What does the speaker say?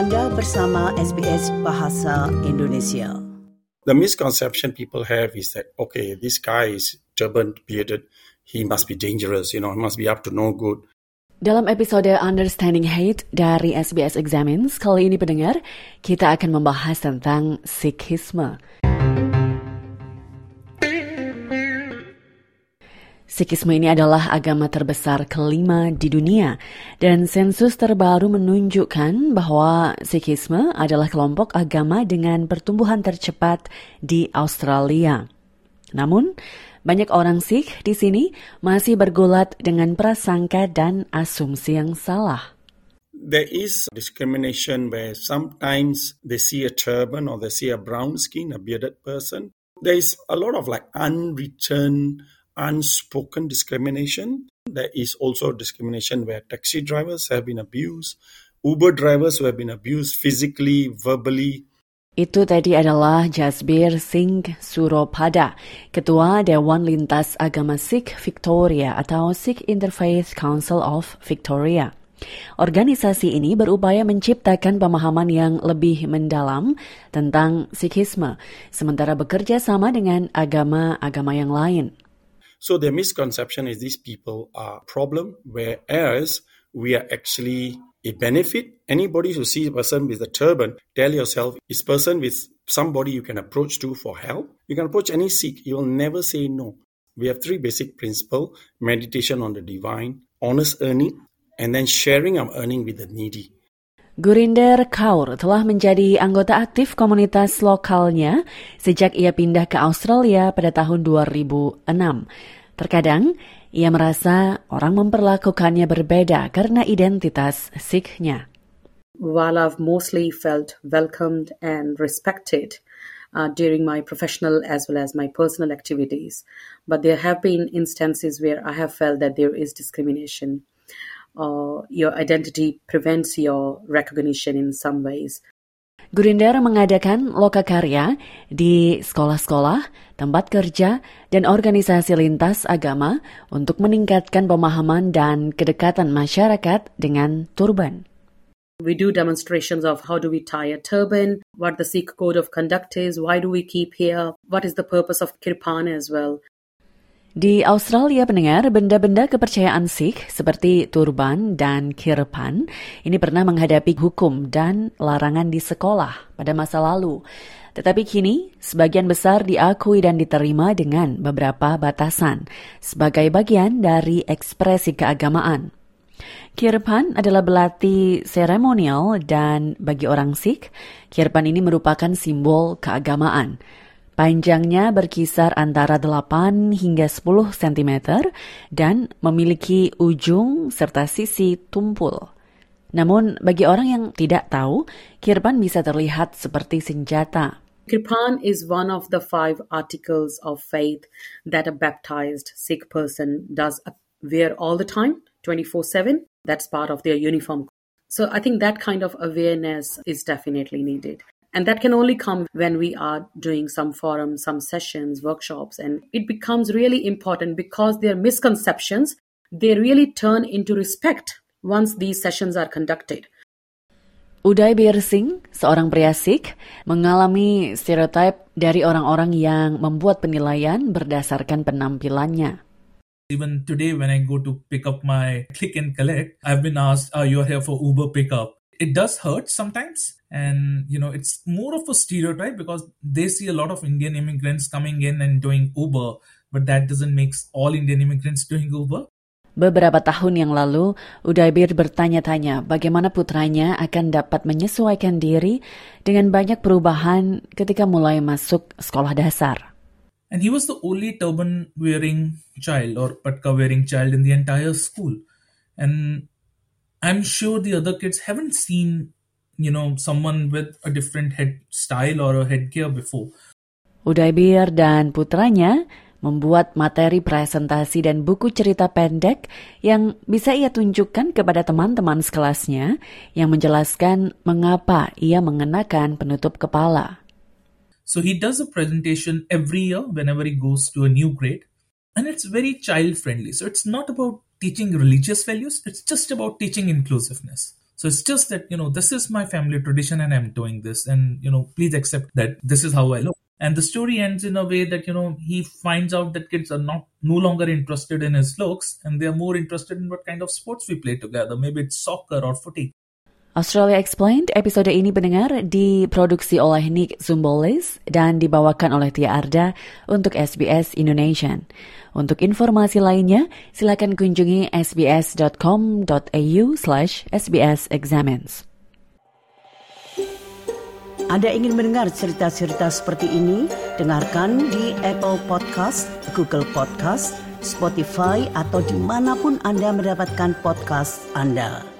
Anda bersama SBS Bahasa Indonesia. The misconception people have is that, okay, this guy is turban bearded, he must be dangerous, he must be up to no good. Dalam episode Understanding Hate dari SBS Examines, kali ini pendengar, kita akan membahas tentang Sikhisme. Sikhisme ini adalah agama terbesar kelima di dunia, dan sensus terbaru menunjukkan bahwa Sikhisme adalah kelompok agama dengan pertumbuhan tercepat di Australia. Namun, banyak orang Sikh di sini masih bergulat dengan prasangka dan asumsi yang salah. There is discrimination where sometimes they see a turban or they see a brown skin, a bearded person. There is a lot of unwritten, unspoken discrimination. There is also discrimination where taxi drivers have been abused, Uber drivers who have been abused physically, verbally. Itu tadi adalah Jasbir Singh Suropada, Ketua Dewan Lintas Agama Sikh Victoria atau Sikh Interfaith Council of Victoria. Organisasi ini berupaya menciptakan pemahaman yang lebih mendalam tentang Sikhisme, sementara bekerja sama dengan agama-agama yang lain. So the misconception is these people are a problem, whereas we are actually a benefit. Anybody who sees a person with a turban, tell yourself, is person with somebody you can approach to for help. You can approach any Sikh, he will never say no. We have three basic principles: meditation on the divine, honest earning, and then sharing our earning with the needy. Gurinder Kaur telah menjadi anggota aktif komunitas lokalnya sejak ia pindah ke Australia pada tahun 2006. Terkadang, ia merasa orang memperlakukannya berbeda karena identitas Sikhnya. While I've mostly felt welcomed and respected during my professional as well as my personal activities, but there have been instances where I have felt that there is discrimination. Your identity prevents your recognition in some ways. Gurinder mengadakan lokakarya di sekolah-sekolah, tempat kerja, dan organisasi lintas agama untuk meningkatkan pemahaman dan kedekatan masyarakat dengan turban. We do demonstrations of how do we tie a turban, what the Sikh code of conduct is, why do we keep here, what is the purpose of kirpan as well. Di Australia, pendengar, benda-benda kepercayaan Sikh seperti turban dan kirpan ini pernah menghadapi hukum dan larangan di sekolah pada masa lalu. Tetapi kini, sebagian besar diakui dan diterima dengan beberapa batasan sebagai bagian dari ekspresi keagamaan. Kirpan adalah belati seremonial dan bagi orang Sikh, kirpan ini merupakan simbol keagamaan. Panjangnya berkisar antara 8 hingga 10 cm dan memiliki ujung serta sisi tumpul. Namun, bagi orang yang tidak tahu, kirpan bisa terlihat seperti senjata. Kirpan is one of the 5 articles of faith that a baptized Sikh person does wear all the time, 24/7. That's part of their uniform. So I think that kind of awareness is definitely needed. And that can only come when we are doing some forums, some sessions, workshops, and it becomes really important because their misconceptions, they really turn into respect once these sessions are conducted. Udaybir Singh, seorang pria Sikh, mengalami stereotip dari orang-orang yang membuat penilaian berdasarkan penampilannya. Even today when I go to pick up my click and collect, I've been asked, you're here for Uber pickup. It does hurt sometimes. And, it's more of a stereotype because they see a lot of Indian immigrants coming in and doing Uber, but that doesn't make all Indian immigrants doing Uber. Beberapa tahun yang lalu, Udaybir bertanya-tanya bagaimana putranya akan dapat menyesuaikan diri dengan banyak perubahan ketika mulai masuk sekolah dasar. And he was the only turban-wearing child or patka-wearing child in the entire school. And I'm sure the other kids haven't seen someone with a different head style or a headgear before. Udaybir dan putranya membuat materi presentasi dan buku cerita pendek yang bisa ia tunjukkan kepada teman-teman sekelasnya yang menjelaskan mengapa ia mengenakan penutup kepala. So he does a presentation every year whenever he goes to a new grade, and it's very child-friendly. So it's not about teaching religious values, it's just about teaching inclusiveness. So it's just that, this is my family tradition and I'm doing this, and, please accept that this is how I look. And the story ends in a way that, he finds out that kids are no longer interested in his looks, and they are more interested in what kind of sports we play together. Maybe it's soccer or footy. Australia Explained, episode ini pendengar diproduksi oleh Nick Zumbolis dan dibawakan oleh Tia Arda untuk SBS Indonesian. Untuk informasi lainnya, silakan kunjungi sbs.com.au/sbsexamines. Anda ingin mendengar cerita-cerita seperti ini? Dengarkan di Apple Podcast, Google Podcast, Spotify, atau dimanapun Anda mendapatkan podcast Anda.